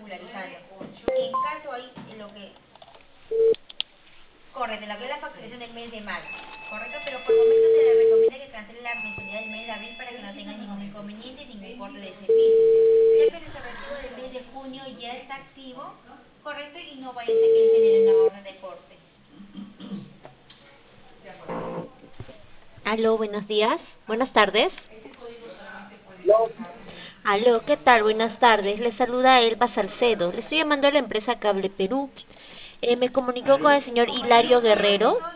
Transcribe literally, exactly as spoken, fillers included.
regularizarlo. En caso hay en lo que correcto, la que es la facturación del mes de mayo, correcto, pero por el momento se le recomienda que cancele la mensualidad del mes de abril para que no tenga ningún inconveniente, ningún corte de servicio, ya que nuestro recibo del mes de junio ya está activo, correcto, y no vaya a ser que genere una orden de corte. Aló, buenos días. Buenas tardes. No, Aló, ¿qué tal? Buenas tardes. Le saluda Elba Salcedo. Le estoy llamando a la empresa Cable Perú. Eh, me comunicó con el señor Hilario Guerrero.